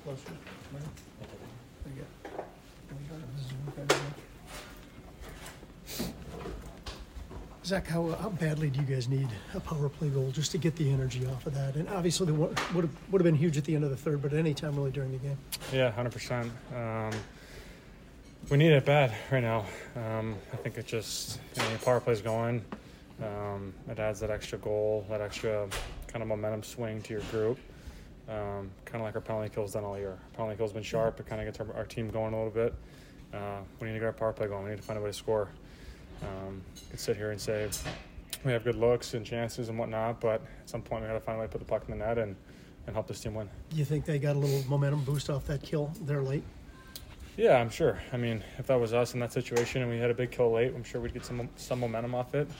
closer. There you go. Zoom kind of. Zach, how badly do you guys need a power play goal just to get the energy off of that? And obviously, the would have been huge at the end of the third, but at any time really during the game. Yeah, 100%. We need it bad right now. I think it just, your power play's going. It adds that extra goal, that extra kind of momentum swing to your group. Kind of like our penalty kill's done all year. Our penalty kill's been sharp. It kind of gets our team going a little bit. We need to get our power play going. We need to find a way to score. We could sit here and say we have good looks and chances and whatnot, but at some point we got to find a way to put the puck in the net and help this team win. Do you think they got a little momentum boost off that kill there late? Yeah, I'm sure. I mean, if that was us in that situation and we had a big kill late, I'm sure we'd get some momentum off it.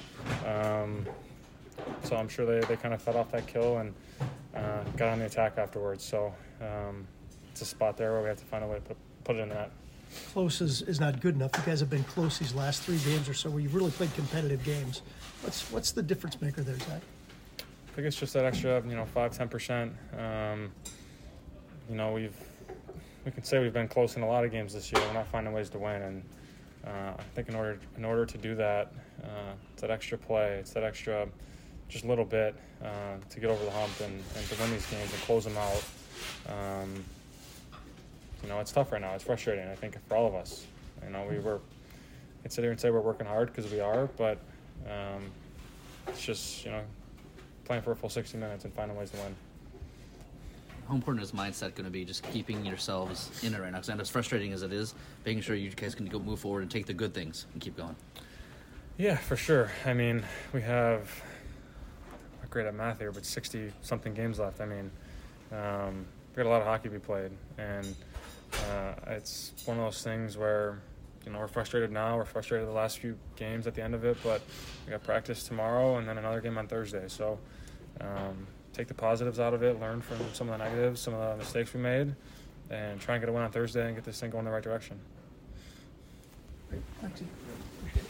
So I'm sure they kind of fed off that kill and got on the attack afterwards. So it's a spot there where we have to find a way to put it in the net. Close is not good enough. You guys have been close these last 3 games or so where you've really played competitive games. What's the difference maker there, Zach? I think it's just that extra, 5-10%. We can say we've been close in a lot of games this year. We're not finding ways to win, and I think in order to do that, it's that extra play, it's that extra, just a little bit to get over the hump and to win these games and close them out. It's tough right now. It's frustrating, I think, for all of us. We can sit here and say we're working hard because we are, but it's just, playing for a full 60 minutes and finding ways to win. How important is mindset going to be, just keeping yourselves in it right now? Because as frustrating as it is, making sure you guys can go move forward and take the good things and keep going. Yeah, for sure. I mean, we have, I'm not great at math here, but 60-something games left. I mean, we've got a lot of hockey to be played, and it's one of those things where, we're frustrated now. We're frustrated the last few games at the end of it, but we got practice tomorrow and then another game on Thursday. So take the positives out of it, learn from some of the negatives, some of the mistakes we made, and try and get a win on Thursday and get this thing going in the right direction. Great. Thanks.